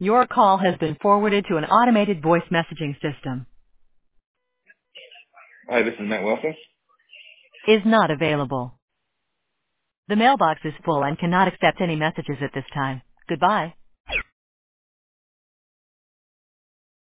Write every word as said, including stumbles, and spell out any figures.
Your call has been forwarded to an automated voice messaging system. Hi, this is Matt Wilson. Is not available. The mailbox is full and cannot accept any messages at this time. Goodbye.